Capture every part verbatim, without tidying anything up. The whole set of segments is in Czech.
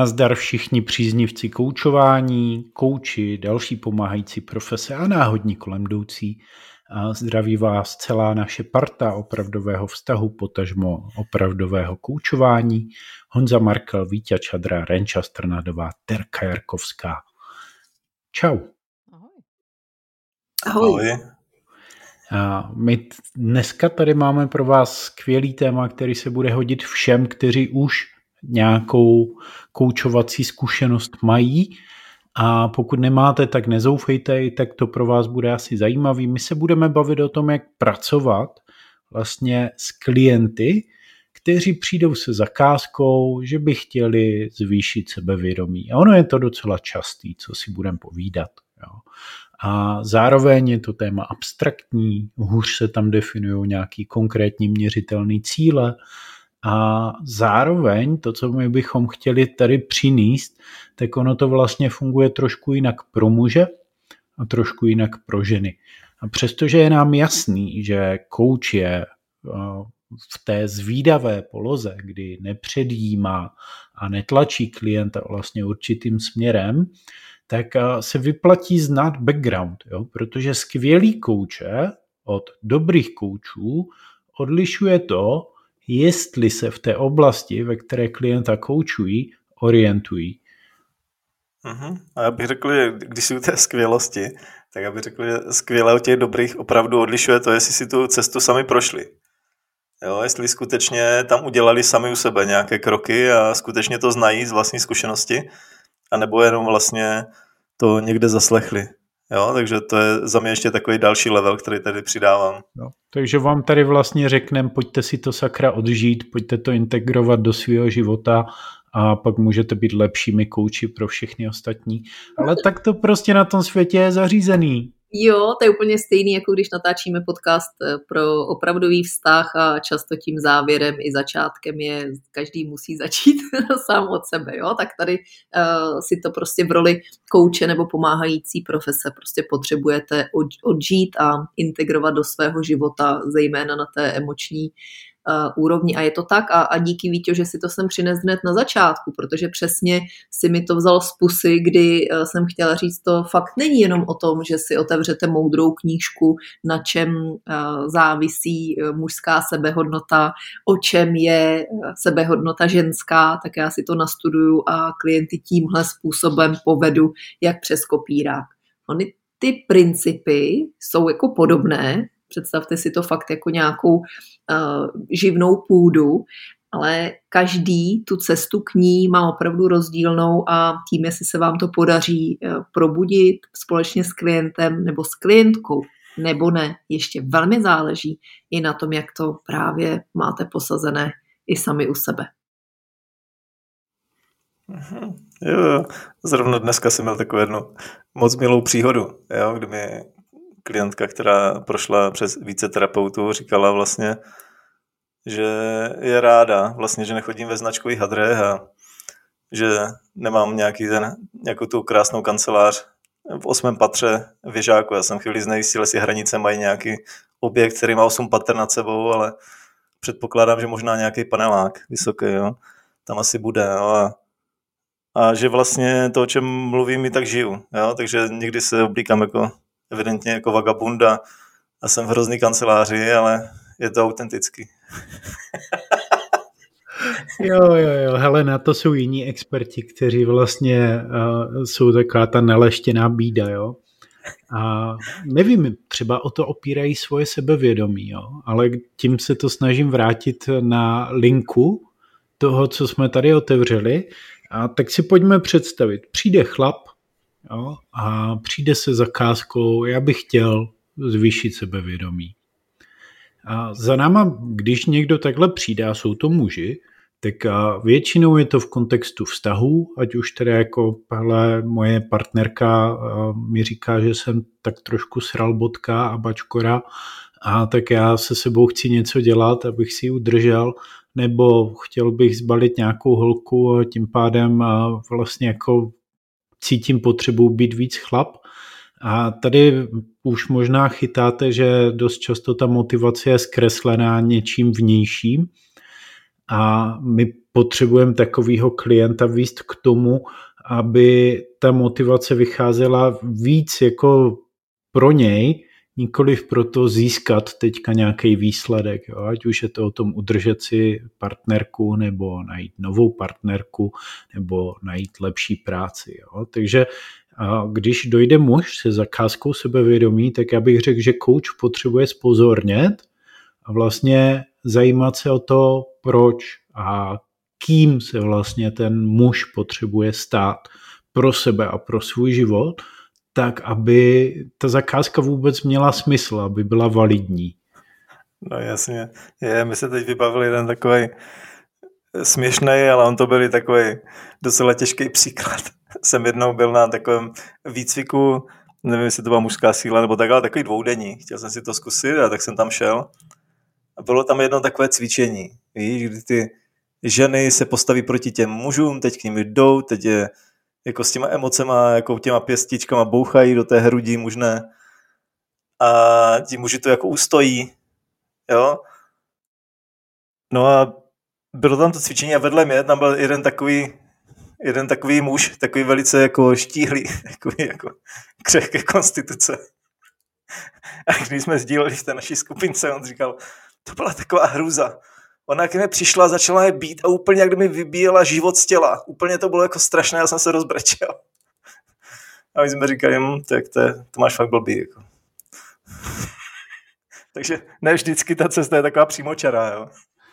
Nazdar všichni příznivci koučování, kouči, další pomáhající profese a náhodní kolem jdoucí. A zdraví vás celá naše parta opravdového vztahu, potažmo opravdového koučování. Honza Markel, Víťa Čadra, Renča Strnadová, Terka Jarkovská. Čau. Ahoj. Ahoj. A my dneska tady máme pro vás skvělý téma, který se bude hodit všem, kteří už nějakou koučovací zkušenost mají, a pokud nemáte, tak nezoufejte, tak to pro vás bude asi zajímavý. My se budeme bavit o tom, jak pracovat vlastně s klienty, kteří přijdou se zakázkou, že by chtěli zvýšit sebevědomí. A ono je to docela častý, co si budeme povídat. Jo. A zároveň je to téma abstraktní, hůř se tam definují nějaký konkrétní měřitelný cíle, a zároveň to, co my bychom chtěli tady přinést, tak ono to vlastně funguje trošku jinak pro muže a trošku jinak pro ženy. A přestože je nám jasný, že kouč je v té zvídavé poloze, kdy nepředjímá a netlačí klienta vlastně určitým směrem, tak se vyplatí znát background, jo? Protože skvělý kouče od dobrých koučů odlišuje to, jestli se v té oblasti, ve které klienta koučují, orientují. Uh-huh. A já bych řekl, že když si u té skvělosti, tak já bych řekl, že skvělé u těch dobrých opravdu odlišuje to, jestli si tu cestu sami prošli. Jo, jestli skutečně tam udělali sami u sebe nějaké kroky a skutečně to znají z vlastní zkušenosti, anebo jenom vlastně to někde zaslechli. Jo, takže to je za mě ještě takový další level, který tady přidávám. No, takže vám tady vlastně řekneme, pojďte si to sakra odžít, pojďte to integrovat do svého života a pak můžete být lepšími kouči pro všechny ostatní. Ale tak to prostě na tom světě je zařízený. Jo, to je úplně stejný, jako když natáčíme podcast pro opravdový vztah a často tím závěrem i začátkem je, každý musí začít sám od sebe, jo, tak tady uh, si to prostě v roli kouče nebo pomáhající profese prostě potřebujete od, odžít a integrovat do svého života, zejména na té emoční Uh, úrovni a je to tak a, a díky Víťo, že si to sem přines hned na začátku, protože přesně si mi to vzal z pusy, kdy uh, jsem chtěla říct, to fakt není jenom o tom, že si otevřete moudrou knížku, na čem uh, závisí uh, mužská sebehodnota, o čem je uh, sebehodnota ženská, tak já si to nastuduju a klienty tímhle způsobem povedu, jak přes kopírák. Ony ty principy jsou jako podobné, představte si to fakt jako nějakou uh, živnou půdu, ale každý tu cestu k ní má opravdu rozdílnou a tím, jestli se vám to podaří uh, probudit společně s klientem nebo s klientkou, nebo ne, ještě velmi záleží i na tom, jak to právě máte posazené i sami u sebe. Mhm. Jo, jo. Zrovna dneska jsem měl takovou jednu moc milou příhodu, jo, kdy mi klientka, která prošla přes více terapeutů, říkala vlastně, že je ráda, vlastně, že nechodím ve značkových hadrech a že nemám nějaký ten, nějakou tu krásnou kancelář v osmém patře věžáku. Já jsem chvíli znejistil, jestli hranice mají nějaký objekt, který má osm pater nad sebou, ale předpokládám, že možná nějaký panelák vysoký, jo. Tam asi bude, jo. A, a že vlastně to, o čem mluvím, mi tak žiju, jo. Takže někdy se oblíkám jako evidentně jako vagabunda a jsem v hrozný kanceláři, ale je to autentický. Jo, jo, jo, hele, na to jsou jiní experti, kteří vlastně uh, jsou taková ta neleštěná bída, jo. A nevím, třeba o to opírají svoje sebevědomí, jo, ale tím se to snažím vrátit na linku toho, co jsme tady otevřeli, a tak si pojďme představit. Přijde chlap, jo, a přijde se zakázkou, já bych chtěl zvýšit sebevědomí. A za náma, když někdo takhle přijde, a jsou to muži, tak většinou je to v kontextu vztahů, ať už teda jako hele, moje partnerka mi říká, že jsem tak trošku sralbotka a bačkora, a tak já se sebou chci něco dělat, abych si ji udržel, nebo chtěl bych zbalit nějakou holku a tím pádem vlastně jako cítím potřebu být víc chlap. A tady už možná chytáte, že dost často ta motivace je zkreslená něčím vnějším. a my potřebujeme takového klienta vést k tomu, aby ta motivace vycházela víc jako pro něj, nikoliv proto získat teďka nějaký výsledek, jo? Ať už je to o tom udržet si partnerku, nebo najít novou partnerku, nebo najít lepší práci. Jo? Takže a když dojde muž se zakázkou sebevědomí, tak já bych řekl, že coach potřebuje zpozornět a vlastně zajímat se o to, proč a kým se vlastně ten muž potřebuje stát pro sebe a pro svůj život, tak aby ta zakázka vůbec měla smysl, aby byla validní. No jasně. Je, my se teď vybavili jeden takový směšný, ale on to byl i takový docela těžký příklad. Jsem jednou byl na takovém výcviku, nevím, jestli to byla mužská síla nebo tak, ale takový dvoudenní. Chtěl jsem si to zkusit a tak jsem tam šel. A bylo tam jedno takové cvičení, víš, kdy ty ženy se postaví proti těm mužům, teď k nim jdou, teď je jako s těma emocema, jako těma pěstičkama bouchají do té hrudi možné a ti muži to jako ustojí, jo. No a bylo tam to cvičení a vedle mě tam byl jeden takový, jeden takový muž, takový velice jako štíhlý, takový jako křehké konstituce. A když jsme sdíleli v té naší skupince, on říkal, to byla taková hrůza. Ona ke mně přišla, začala mě být a úplně jak kdyby vybíjela život z těla. Úplně to bylo jako strašné, já jsem se rozbrečel. A my jsme říkali, hm, tak to, to máš fakt blbý. Jako. Takže ne vždycky ta cesta je taková přímočará, jo.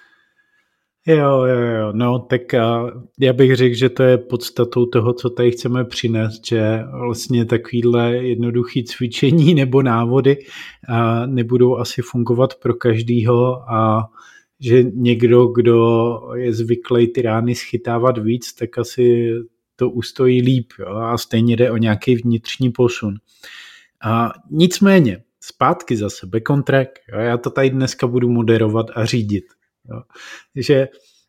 Jo, jo, jo, no tak já bych řekl, že to je podstatou toho, co tady chceme přinést, že vlastně takovýhle jednoduchý cvičení nebo návody nebudou asi fungovat pro každýho a že někdo, kdo je zvyklý ty rány schytávat víc, tak asi to ustojí líp, jo? A stejně jde o nějaký vnitřní posun. A nicméně, zpátky zase, back on track, jo? Já to tady dneska budu moderovat a řídit. Jo? Že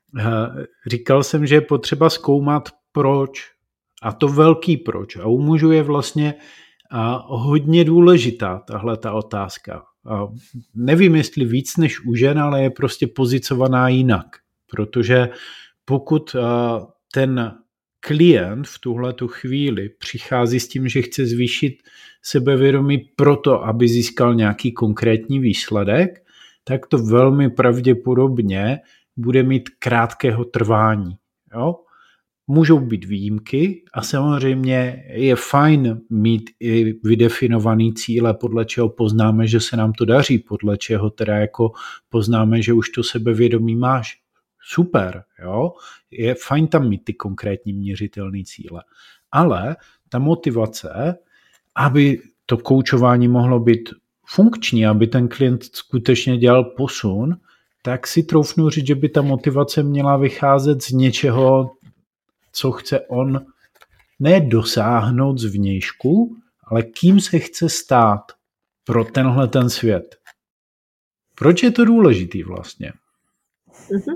říkal jsem, že je potřeba zkoumat proč, a to velký proč. A u mužů je vlastně hodně důležitá tahle ta otázka. A nevím, jestli víc než u žen, ale je prostě pozicovaná jinak. Protože pokud ten klient v tuhletu chvíli přichází s tím, že chce zvýšit sebevědomí proto, aby získal nějaký konkrétní výsledek, tak to velmi pravděpodobně bude mít krátkého trvání. Jo? Můžou být výjimky a samozřejmě je fajn mít i vydefinovaný cíle, podle čeho poznáme, že se nám to daří, podle čeho teda jako poznáme, že už to sebevědomí máš. Super, jo? Je fajn tam mít ty konkrétní měřitelné cíle. Ale ta motivace, aby to koučování mohlo být funkční, aby ten klient skutečně dělal posun, tak si troufnu říct, že by ta motivace měla vycházet z něčeho, co chce on ne dosáhnout zvnějšku, ale kým se chce stát pro tenhle ten svět. Proč je to důležitý vlastně? Mm-hmm.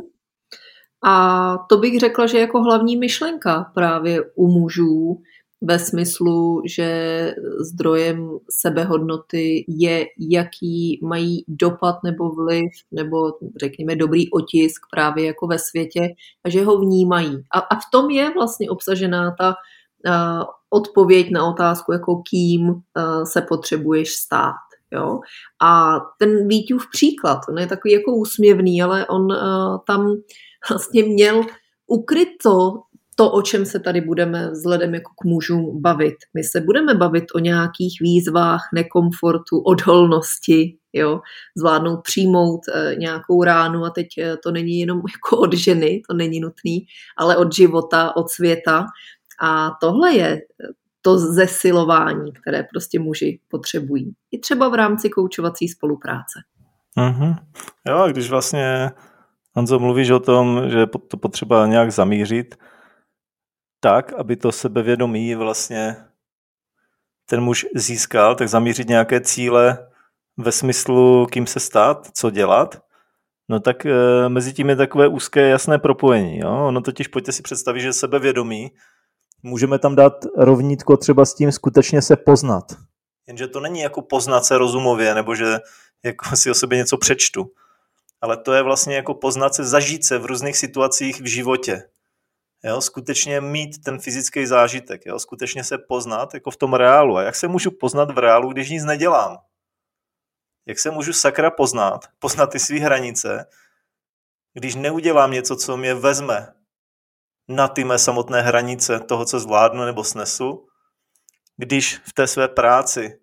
A to bych řekla, že jako hlavní myšlenka právě u mužů ve smyslu, že zdrojem sebehodnoty je, jaký mají dopad nebo vliv, nebo řekněme dobrý otisk právě jako ve světě a že ho vnímají. A, a v tom je vlastně obsažená ta uh, odpověď na otázku, jako kým uh, se potřebuješ stát. Jo? A ten Víťův příklad, on je takový jako úsměvný, ale on uh, tam vlastně měl ukryto to, o čem se tady budeme vzhledem jako k mužům bavit. My se budeme bavit o nějakých výzvách, nekomfortu, odolnosti, jo? Zvládnout přijmout e, nějakou ránu a teď e, to není jenom jako od ženy, to není nutný, ale od života, od světa. A tohle je to zesilování, které prostě muži potřebují. I třeba v rámci koučovací spolupráce. Mm-hmm. Jo, a když vlastně, Honzo, mluvíš o tom, že je to potřeba nějak zamířit, tak, aby to sebevědomí vlastně ten muž získal, tak zamířit nějaké cíle ve smyslu, kým se stát, co dělat, no tak e, mezi tím je takové úzké jasné propojení. Jo? Ono totiž, pojďte si představit, že sebevědomí můžeme tam dát rovnítko třeba s tím skutečně se poznat. Jenže to není jako poznat se rozumově, nebo že jako si o sobě něco přečtu. ale to je vlastně jako poznat se, zažít se v různých situacích v životě. Jo, skutečně mít ten fyzický zážitek, jo, skutečně se poznat jako v tom reálu. A jak se můžu poznat v reálu, když nic nedělám? Jak se můžu sakra poznat, poznat ty svý hranice, když neudělám něco, co mě vezme na ty mé samotné hranice toho, co zvládnu nebo snesu, když v té své práci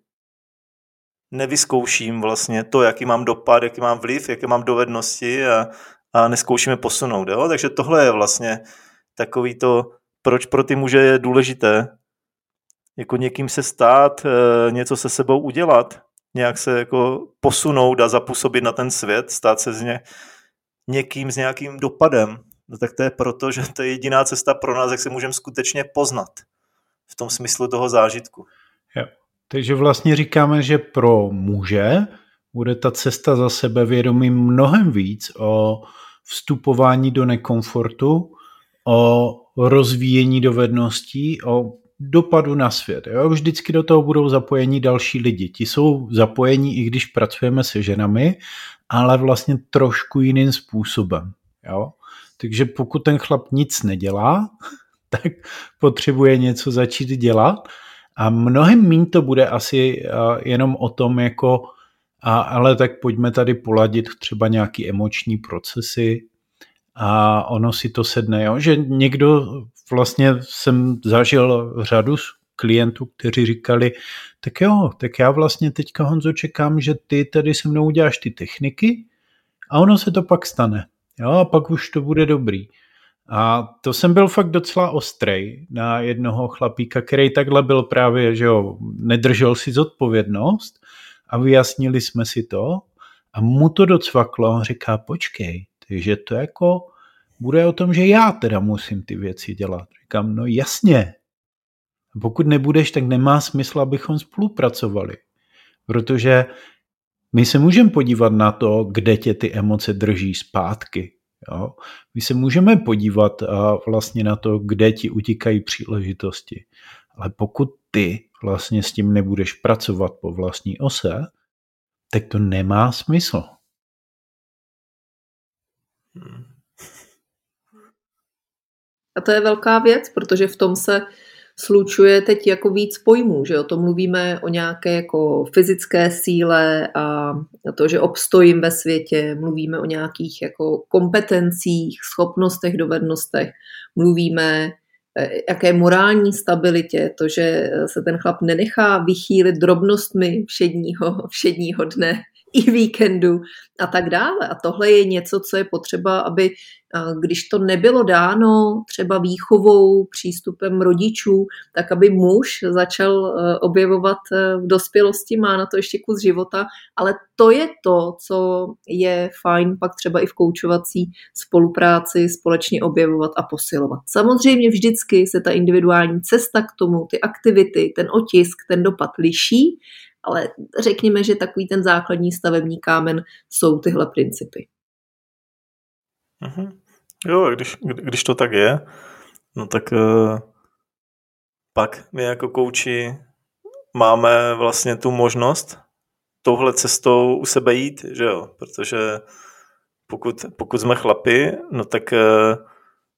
nevyzkouším vlastně to, jaký mám dopad, jaký mám vliv, jaké mám dovednosti a, a neskoušíme posunout. Jo? Takže tohle je vlastně takový to, proč pro ty muže je důležité jako někým se stát, něco se sebou udělat, nějak se jako posunout a zapůsobit na ten svět, stát se z ně, někým s nějakým dopadem. No tak to je proto, že to je jediná cesta pro nás, jak se můžeme skutečně poznat v tom smyslu toho zážitku. Jo. Takže vlastně říkáme, že pro muže bude ta cesta za sebevědomím mnohem víc o vstupování do nekomfortu, o rozvíjení dovedností, o dopadu na svět. Jo? Vždycky do toho budou zapojení další lidi. Ti jsou zapojení, i když pracujeme se ženami, ale vlastně trošku jiným způsobem. Jo? Takže pokud ten chlap nic nedělá, tak potřebuje něco začít dělat a mnohem míň to bude asi jenom o tom, jako, a, ale tak pojďme tady poladit třeba nějaký emoční procesy a ono si to sedne. Jo? Že někdo, vlastně jsem zažil řadu klientů, kteří říkali, tak jo, tak já vlastně teďka, Honzo, čekám, že ty tady se mnou uděláš ty techniky a ono se to pak stane. Jo, a pak už to bude dobrý. A to jsem byl fakt docela ostrej na jednoho chlapíka, který takhle byl právě, že jo, nedržel si zodpovědnost a vyjasnili jsme si to a mu to docvaklo, říká, počkej, takže to jako bude o tom, že já teda musím ty věci dělat. Říkám, no jasně. Pokud nebudeš, tak nemá smysl, abychom spolupracovali. Protože my se můžeme podívat na to, kde tě ty emoce drží zpátky. Jo? My se můžeme podívat a vlastně na to, kde ti utíkají příležitosti. Ale pokud ty vlastně s tím nebudeš pracovat po vlastní ose, tak to nemá smysl. A to je velká věc, protože v tom se slučuje teď jako víc pojmů, že jo, to mluvíme o nějaké jako fyzické síle a to, že obstojím ve světě, mluvíme o nějakých jako kompetencích, schopnostech, dovednostech, mluvíme jaké morální stabilitě, to, že se ten chlap nenechá vychýlit drobnostmi všedního, všedního dne i víkendu a tak dále. A tohle je něco, co je potřeba, aby když to nebylo dáno třeba výchovou, přístupem rodičů, tak aby muž začal objevovat v dospělosti, má na to ještě kus života, ale to je to, co je fajn pak třeba i v koučovací spolupráci společně objevovat a posilovat. Samozřejmě vždycky se ta individuální cesta k tomu, ty aktivity, ten otisk, ten dopad liší, ale řekněme, že takový ten základní stavební kámen jsou tyhle principy. Mhm. Jo, když, když to tak je, no tak uh, pak my jako kouči máme vlastně tu možnost touhle cestou u sebe jít, že jo, protože pokud, pokud jsme chlapi, no tak uh,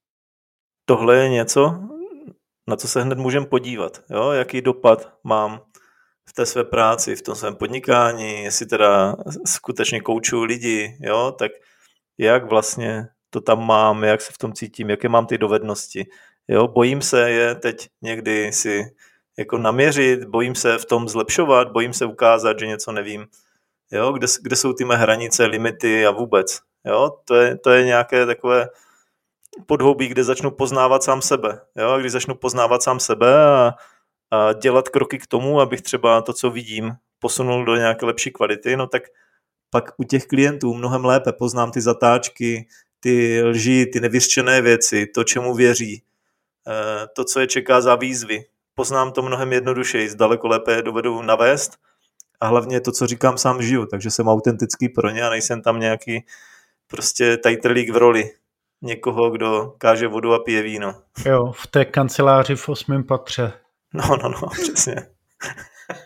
tohle je něco, na co se hned můžeme podívat, jo, jaký dopad mám v té své práci, v tom svém podnikání, jestli teda skutečně koučuju lidi, jo, tak jak vlastně to tam mám, jak se v tom cítím, jaké mám ty dovednosti. Jo, bojím se je teď někdy si jako naměřit, bojím se v tom zlepšovat, bojím se ukázat, že něco nevím. Jo, kde, kde jsou ty mé hranice, limity a vůbec. Jo, to je, to je nějaké takové podhoubí, kde začnu poznávat sám sebe. Jo, a když začnu poznávat sám sebe a, a dělat kroky k tomu, abych třeba to, co vidím, posunul do nějaké lepší kvality, no tak pak u těch klientů mnohem lépe poznám ty zatáčky, ty lži, ty nevyřčené věci, to, čemu věří, to, co je čeká za výzvy. Poznám to mnohem jednodušeji, daleko lépe je dovedu navést a hlavně to, co říkám, sám žiju, takže jsem autentický pro ně a nejsem tam nějaký prostě tajtrlík v roli někoho, kdo káže vodu a pije víno. Jo, v té kanceláři v osmém patře. No, no, no, přesně.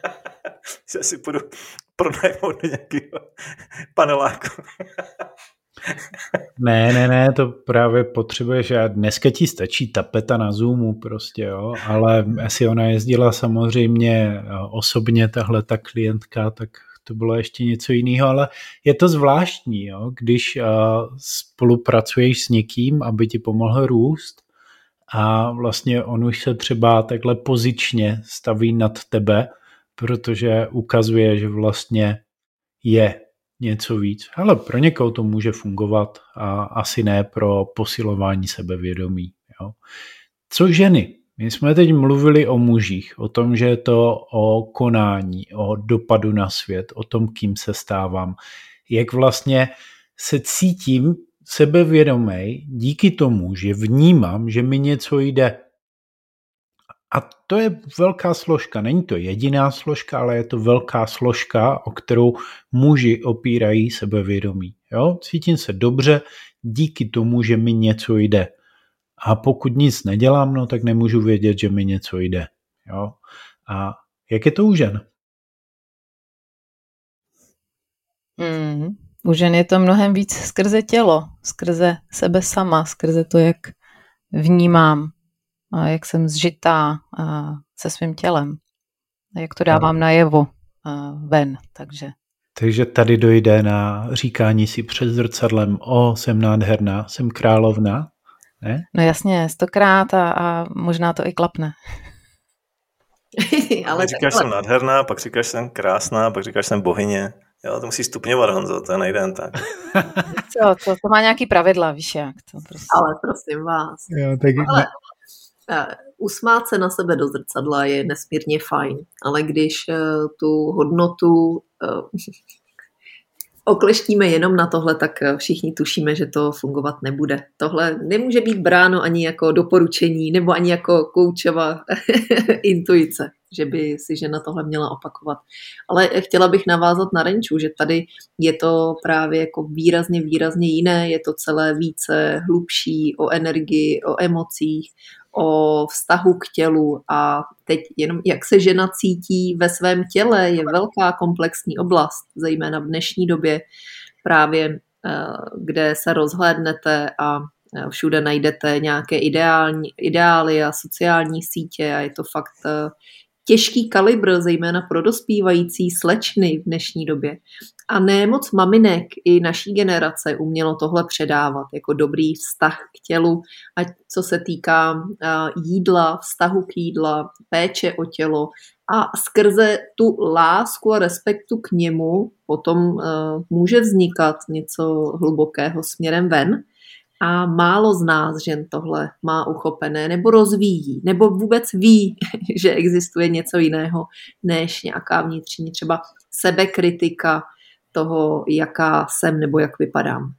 Já si půjdu pronajmout do nějakého paneláku. Ne, ne, ne, to právě potřebuješ. A dneska ti stačí tapeta na Zoomu prostě, jo, ale jestli ona jezdila samozřejmě osobně, tahle ta klientka, tak to bylo ještě něco jiného, ale je to zvláštní, jo, když uh, spolupracuješ s někým, aby ti pomohl růst a vlastně on už se třeba takhle pozičně staví nad tebe, protože ukazuje, že vlastně je něco víc. Ale pro někoho to může fungovat a asi ne pro posilování sebevědomí. Jo. Co ženy? My jsme teď mluvili o mužích, o tom, že je to o konání, o dopadu na svět, o tom, kým se stávám. Jak vlastně se cítím sebevědomej díky tomu, že vnímám, že mi něco jde. A to je velká složka. Není to jediná složka, ale je to velká složka, o kterou muži opírají sebevědomí. Jo? Cítím se dobře díky tomu, že mi něco jde. A pokud nic nedělám, no, tak nemůžu vědět, že mi něco jde. Jo? A jak je to u žen? Hmm. U žen je to mnohem víc skrze tělo, skrze sebe sama, skrze to, jak vnímám, a jak jsem zžitá a se svým tělem. A jak to dávám najevo a ven. Takže. Takže tady dojde na říkání si před zrcadlem: o, jsem nádherná, jsem královna. Ne? No jasně, stokrát a, a možná to i klapne. Ale říkáš, jsem nádherná, pak říkáš, jsem krásná, pak říkáš, jsem bohyně. Jo, to musí stupňovat, Honzo, to nejde jen tak. Co, to, to má nějaký pravidla, víš jak. To prostě. Ale prosím vás. Jo, tak... Ale usmát se na sebe do zrcadla je nesmírně fajn, ale když uh, tu hodnotu uh, okleštíme jenom na tohle, tak všichni tušíme, že to fungovat nebude. Tohle nemůže být bráno ani jako doporučení nebo ani jako koučova intuice, že by si žena tohle měla opakovat. Ale chtěla bych navázat na Renču, že tady je to právě jako výrazně, výrazně jiné, je to celé více hlubší o energii, o emocích, o vztahu k tělu a teď jenom jak se žena cítí ve svém těle je velká komplexní oblast, zejména v dnešní době právě, kde se rozhlédnete a všude najdete nějaké ideální, ideály a sociální sítě a je to fakt těžký kalibr, zejména pro dospívající slečny v dnešní době. A ne moc maminek i naší generace umělo tohle předávat jako dobrý vztah k tělu, ať co se týká jídla, vztahu k jídla, péče o tělo a skrze tu lásku a respektu k němu potom může vznikat něco hlubokého směrem ven. A málo z nás žen tohle má uchopené, nebo rozvíjí, nebo vůbec ví, že existuje něco jiného, než nějaká vnitřní třeba sebekritika toho, jaká jsem nebo jak vypadám.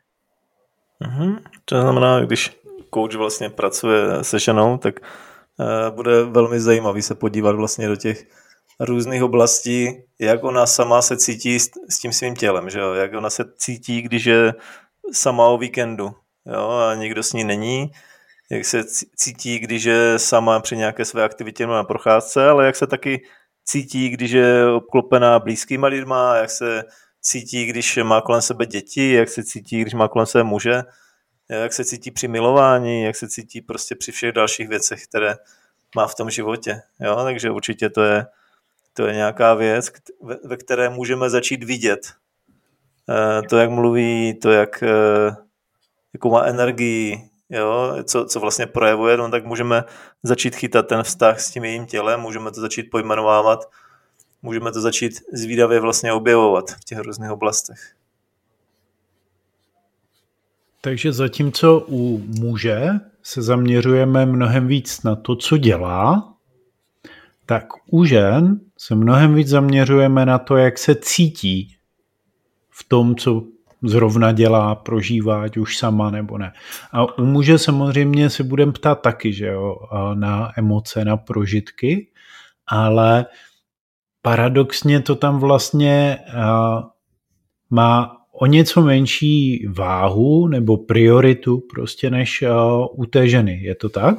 Mhm. To znamená, když coach vlastně pracuje se ženou, tak uh, bude velmi zajímavý se podívat vlastně do těch různých oblastí, jak ona sama se cítí s, s tím svým tělem, že jo? Jak ona se cítí, když je sama o víkendu. Jo, a nikdo s ní není, jak se cítí, když je sama při nějaké své aktivitě na procházce, ale jak se taky cítí, když je obklopená blízkýma lidma, jak se cítí, když má kolem sebe děti, jak se cítí, když má kolem sebe muže, jak se cítí při milování, jak se cítí prostě při všech dalších věcech, které má v tom životě. Jo, takže určitě to je, to je nějaká věc, ve které můžeme začít vidět. To, jak mluví, to, jak jakou má energii, jo, co, co vlastně projevuje, no, tak můžeme začít chytat ten vztah s tím jejím tělem, můžeme to začít pojmenovávat, můžeme to začít zvídavě vlastně objevovat v těch různých oblastech. Takže zatímco u muže se zaměřujeme mnohem víc na to, co dělá, tak u žen se mnohem víc zaměřujeme na to, jak se cítí v tom, co zrovna dělá, prožívá, ať už sama nebo ne. A u muže samozřejmě se budeme ptát taky, že jo, na emoce, na prožitky, ale paradoxně to tam vlastně má o něco menší váhu nebo prioritu prostě než u té ženy. Je to tak?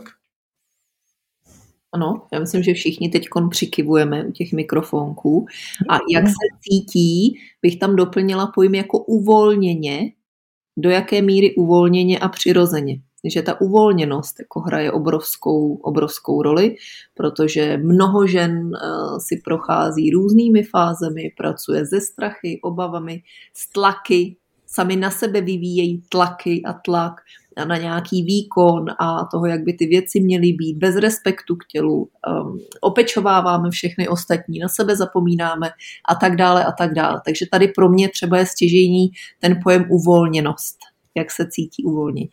Ano, já myslím, že všichni teď přikivujeme u těch mikrofonků. A jak se cítí, bych tam doplnila pojem jako uvolněně, do jaké míry uvolněně a přirozeně. Že ta uvolněnost jako hraje obrovskou, obrovskou roli, protože mnoho žen si prochází různými fázemi, pracuje se strachy, obavami, s tlaky, sami na sebe vyvíjejí tlaky a tlak na nějaký výkon a toho, jak by ty věci měly být, bez respektu k tělu, um, opečováváme všechny ostatní, na sebe zapomínáme a tak dále a tak dále. Takže tady pro mě třeba je stěžejní ten pojem uvolněnost, jak se cítí uvolněně.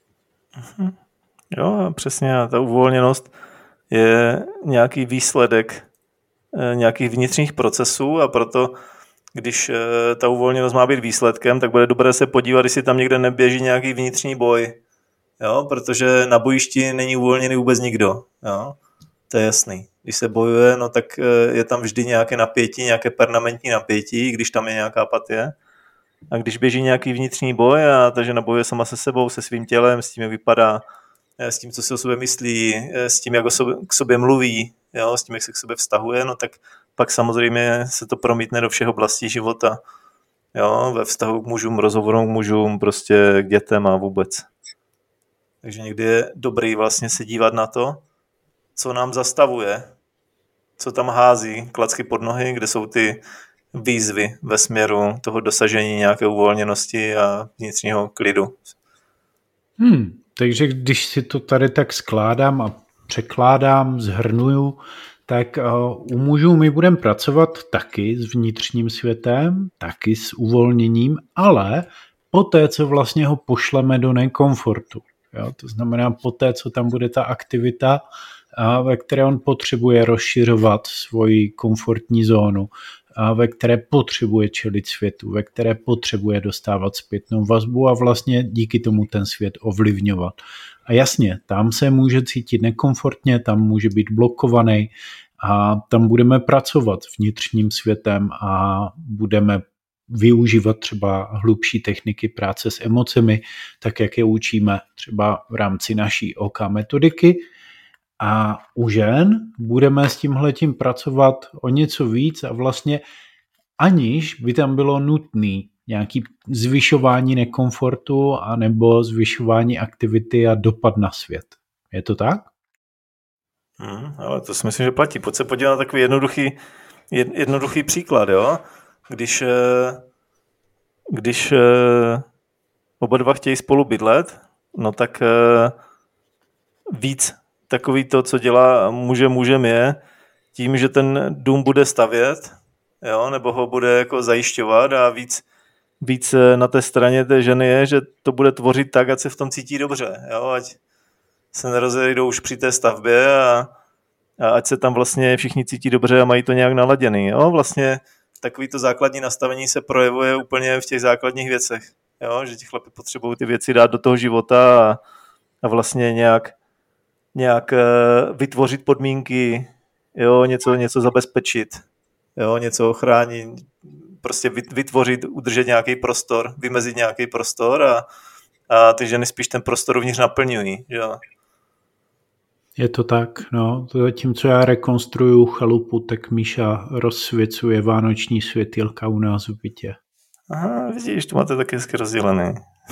Jo, přesně. A ta uvolněnost je nějaký výsledek nějakých vnitřních procesů a proto, když ta uvolněnost má být výsledkem, tak bude dobré se podívat, jestli tam někde neběží nějaký vnitřní boj. Jo, protože na bojišti není uvolněný vůbec nikdo. Jo, to je jasný. Když se bojuje, no tak je tam vždy nějaké napětí, nějaké permanentní napětí, když tam je nějaká apatie. A když běží nějaký vnitřní boj a ta žena bojuje sama se sebou, se svým tělem, s tím, jak vypadá, s tím, co si o sobě myslí, s tím, jak o sobě, k sobě mluví, jo, s tím, jak se k sobě vztahuje, no tak pak samozřejmě se to promítne do všech oblastí života. Jo, ve vztahu k mužům, rozhovorům k mužům, prostě k dětem a vůbec. Takže někdy je dobrý vlastně se dívat na to, co nám zastavuje, co tam hází klacky pod nohy, kde jsou ty výzvy ve směru toho dosažení nějaké uvolněnosti a vnitřního klidu. Hmm, takže když si to tady tak skládám a překládám, zhrnuju, tak u mužů my budeme pracovat taky s vnitřním světem, taky s uvolněním, ale poté, co vlastně ho pošleme do nekomfortu. Jo? To znamená poté, co tam bude ta aktivita, ve které on potřebuje rozšiřovat svoji komfortní zónu, ve které potřebuje čelit světu, ve které potřebuje dostávat zpětnou vazbu a vlastně díky tomu ten svět ovlivňovat. A jasně, tam se může cítit nekomfortně, tam může být blokovaný a tam budeme pracovat s vnitřním světem a budeme využívat třeba hlubší techniky práce s emocemi, tak jak je učíme třeba v rámci naší ó ká metodiky. A u žen budeme s tímhletím pracovat o něco víc a vlastně aniž by tam bylo nutné nějaké zvyšování nekomfortu anebo zvyšování aktivity a dopad na svět. Je to tak? Hmm, ale to si myslím, že platí. Pojď se podívat na takový jednoduchý, jednoduchý příklad. Jo? Když, když oba dva chtějí spolu bydlet, no tak víc takový to, co dělá muže mužem je, tím, že ten dům bude stavět, jo, nebo ho bude jako zajišťovat a víc, víc na té straně té ženy je, že to bude tvořit tak, ať se v tom cítí dobře, jo, ať se nerozejdou už při té stavbě a, a ať se tam vlastně všichni cítí dobře a mají to nějak naladěný, jo, vlastně takový to základní nastavení se projevuje úplně v těch základních věcech, jo, že ti chlapi potřebují ty věci dát do toho života a, a vlastně nějak nějak vytvořit podmínky, jo, něco, něco zabezpečit, jo, něco ochránit, prostě vytvořit, udržet nějaký prostor, vymezit nějaký prostor a, a ty ženy spíš ten prostor uvnitř naplňují. Jo. Je to tak, no. Zatímco já rekonstruju chalupu, tak Míša rozsvěcuje vánoční světýlka u nás v bytě. Aha, vidíš, to máte taky hezky rozdělený.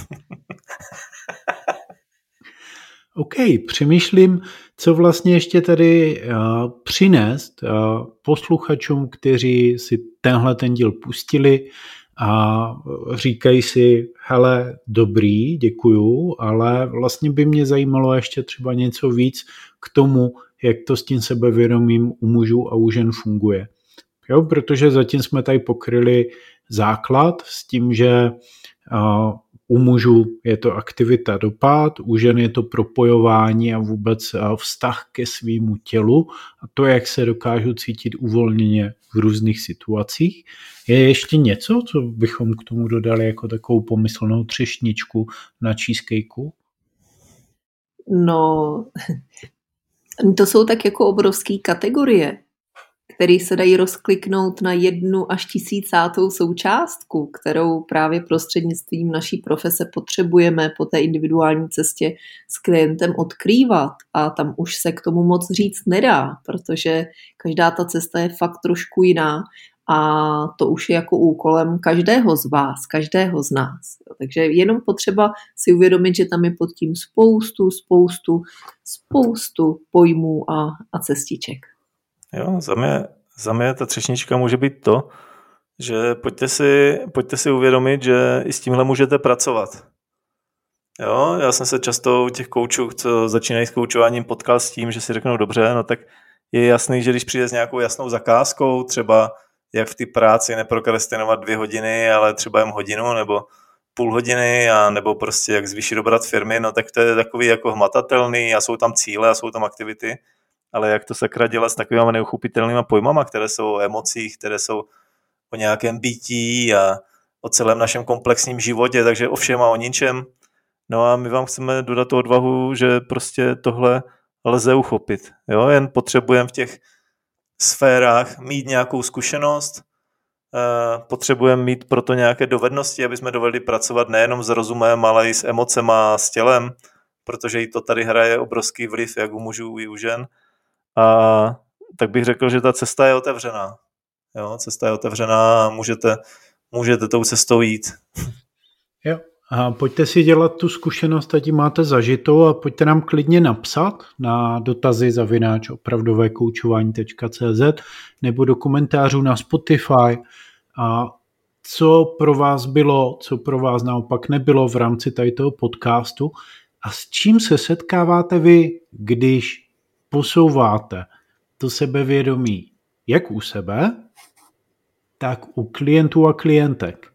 OK, přemýšlím, co vlastně ještě tady uh, přinést uh, posluchačům, kteří si tenhle ten díl pustili a říkají si, hele, dobrý, děkuju, ale vlastně by mě zajímalo ještě třeba něco víc k tomu, jak to s tím sebevědomím u mužů a u žen funguje. Jo, protože zatím jsme tady pokryli základ s tím, že uh, u mužů je to aktivita dopad, u žen je to propojování a vůbec vztah ke svýmu tělu a to, jak se dokážu cítit uvolněně v různých situacích. Je ještě něco, co bychom k tomu dodali jako takovou pomyslnou třešničku na cheesecakeu? No, to jsou tak jako obrovské kategorie, které se dají rozkliknout na jednu až tisícátou součástku, kterou právě prostřednictvím naší profese potřebujeme po té individuální cestě s klientem odkrývat. A tam už se k tomu moc říct nedá, protože každá ta cesta je fakt trošku jiná a to už je jako úkolem každého z vás, každého z nás. Takže jenom potřeba si uvědomit, že tam je pod tím spoustu, spoustu, spoustu pojmů a, a cestiček. Jo, za mě, za mě ta třešnička může být to, že pojďte si, pojďte si uvědomit, že i s tímhle můžete pracovat. Jo, já jsem se často u těch koučů, co začínají s koučováním, potkal s tím, že si řeknou dobře, no tak je jasný, že když přijde s nějakou jasnou zakázkou, třeba jak v té práci neprokrastinovat dvě hodiny, ale třeba jen hodinu nebo půl hodiny, a nebo prostě jak zvýšit obrat firmy, no tak to je takový jako hmatatelný a jsou tam cíle a jsou tam aktivity, ale jak to sakra dělat s takovými neuchopitelnýma pojmama, které jsou o emocích, které jsou o nějakém bytí a o celém našem komplexním životě, takže o všem a o ničem. No a my vám chceme dodat tu odvahu, že prostě tohle lze uchopit. Jo? Jen potřebujeme v těch sférách mít nějakou zkušenost, potřebujeme mít proto nějaké dovednosti, aby jsme dovedli pracovat nejenom s rozumem, ale i s emocema, s tělem, protože i to tady hraje obrovský vliv, jak u mužů i u žen. A tak bych řekl, že ta cesta je otevřená. Jo? Cesta je otevřená a můžete, můžete tou cestou jít. Jo. A pojďte si dělat tu zkušenost, ať ji máte zažitou, a pojďte nám klidně napsat na dotazy zavináč opravdové koučování tečka cé zet nebo do komentářů na Spotify, a co pro vás bylo, co pro vás naopak nebylo v rámci tady toho podcastu a s čím se setkáváte vy, když posouváte to sebevědomí jak u sebe, tak u klientů a klientek.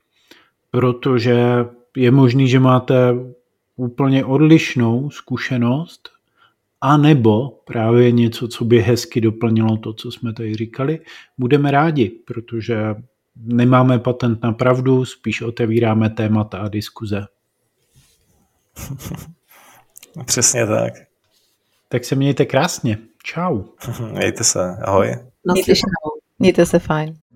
Protože je možný, že máte úplně odlišnou zkušenost, anebo právě něco, co by hezky doplnilo to, co jsme tady říkali. Budeme rádi, protože nemáme patent na pravdu, spíš otevíráme témata a diskuze. Přesně tak. Tak se mějte krásně. Čau. Mějte se. Ahoj. Naslyšenou. Mějte se fajn.